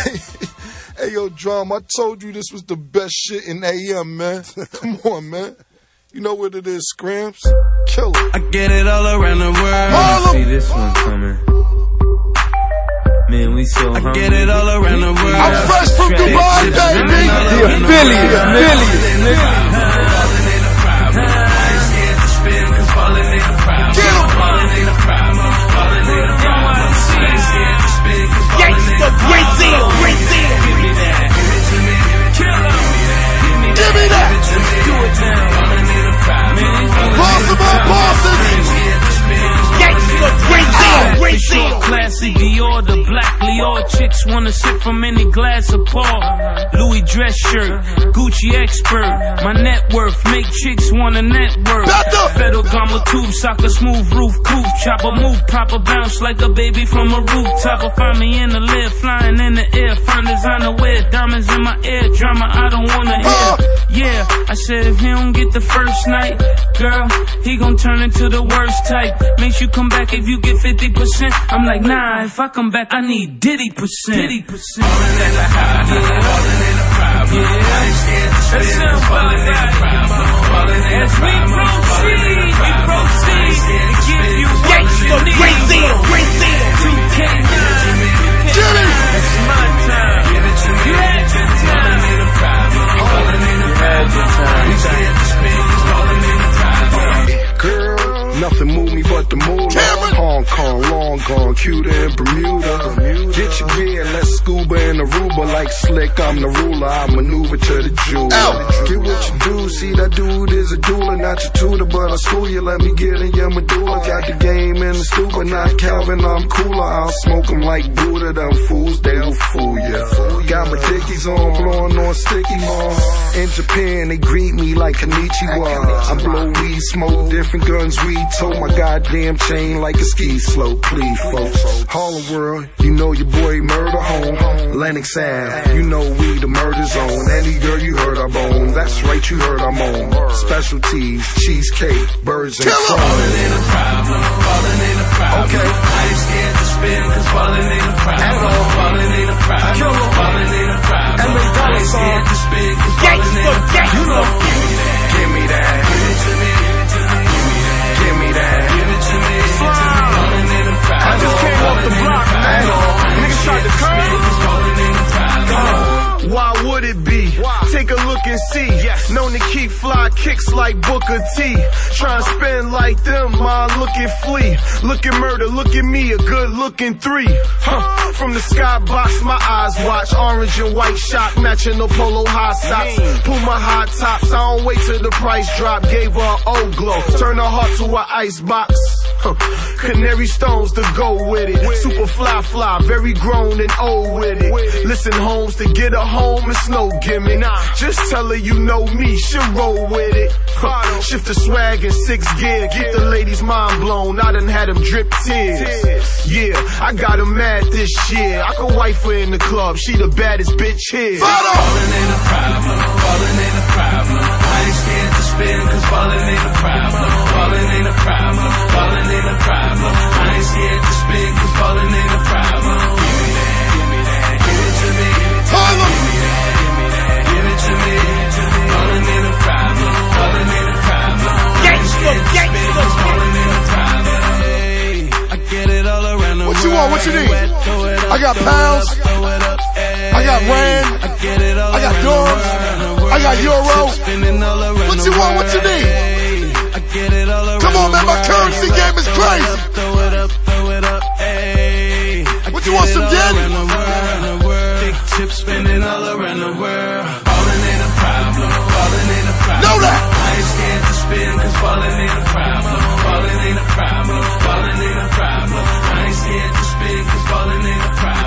Hey, yo, Drum, I told you this was the best shit in AM, man. Come on, man. You know what it is, Scrams? Kill it. I get it all around the world. I see this one coming. Man, we so hungry. I get it all around the world. I'm fresh from Dubai, baby. The affiliates, nigga. Gangsta Brazil, Brazil. Give me that. Possible bosses. Gangsta Brazil, Brazil. Classy Dior, the black Lior chicks wanna sip from any glass of Paul. Louis dress shirt, Gucci expert. My net worth make chicks wanna network. Federal Gama tube, soccer smooth roof, coupe, chopper move, proper bounce like a baby from a rooftop. Or find me in the lift, flying in the air, find designer wear, diamonds in my ear, drama I don't wanna hear. Yeah, I said if he don't get the first night, girl, he gon' turn into the worst type. Makes you come back if you get 50%. I'm like, nah, if I come back, I need Diddy percent. Diddy percent. Ballin' in the high, ballin' in the problem. I ain't scared to spin, ballin' in the problem. As we proceed, to give you Gangsta Brazil, Brazil. 2K9. It's my time. You had your time. You had your time. Girl, nothing move me but the moolah. Hong Kong, long gone, Cuba and Bermuda. Get your gear, let's scuba in Aruba. Like Slick, I'm the ruler, I maneuver to the jeweler. Get what you do, see that dude is a doula. Not your tutor, but I school you, let me get in your medulla. Got the game in the stupor, not Calvin, I'm cooler. I'll smoke 'em like Buddha, them fools, they'll fool ya. Got my dickies on, blowing on sticky more. In Japan, they greet me like Konnichiwa. I blow weed, smoke different guns, weed. Told my goddamn chain like a ski slope, please, folks. Harlem World, you know your boy Murder Home. Lenox Ave, you know we the murder zone. Any girl you heard I'm on, that's right, you heard I'm on. Specialties, cheesecake, birds and crumbs. Ballin' ain't a problem, ballin' ain't a problem. Okay. I ain't scared to spin, cause ballin' ain't a problem. Ballin' ain't a problem, ballin' ain't a problem. I ain't scared to spin, cause ballin' ain't a problem. Give me that. Give me that. I just came off the block, man. Niggas tried to curve. Why would it be? Take a look and see. Known to keep fly kicks like Booker T. Trying to spin like them, mind looking flea. Look at murder, look at me, a good looking 3. From the skybox, my eyes watch. Orange and white shock, matching the polo high socks. Puma high tops, I don't wait till the price drop. Gave her an old glow, turn her heart to an ice box. Canary stones to go with it. Super fly, very grown and old with it. Listen, Holmes, to get her home, it's no gimme. Just tell her you know me, she'll roll with it. Shift the swag in 6th gear, get the ladies mind blown. I done had them drip tears. Yeah, I got them mad this year. I could wife her in the club, she the baddest bitch here. Ballin' ain't a problem, ballin' ain't a problem. I ain't scared to spin, cause ballin' ain't a problem. Ballin' ain't a problem, ballin' ain't a problem. I ain't scared to spin, cause ballin' ain't a problem. Give me that, give it to me. Give it to me. Ballin' ain't a problem, ballin' ain't a problem. Gangsta, gangsta, ballin' ain't a problem. I get it all around the world. What you want? What you need? I got pounds. I got rand. I got dollars. I got euro. What you want? What you need? Come on, man, my currency game is crazy. What you want, some yen? Big chips spinning all around the world.